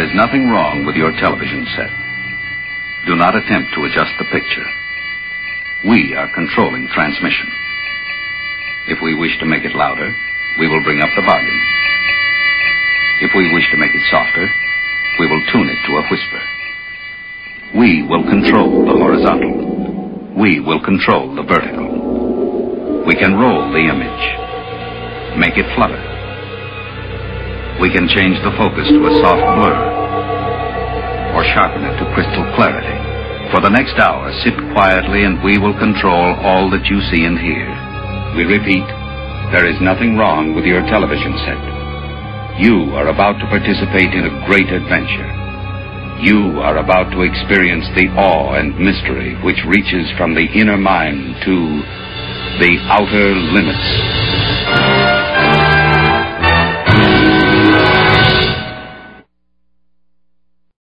is nothing wrong with your television set. Do not attempt to adjust the picture. We are controlling transmission. If we wish to make it louder, we will bring up the volume. If we wish to make it softer, we will tune it to a whisper. We will control the horizontal. We will control the vertical. We can roll the image, make it flutter. We can change the focus to a soft blur, or sharpen it to crystal clarity. For the next hour, sit quietly and we will control all that you see and hear. We repeat, there is nothing wrong with your television set. You are about to participate in a great adventure. You are about to experience the awe and mystery which reaches from the inner mind to the outer limits.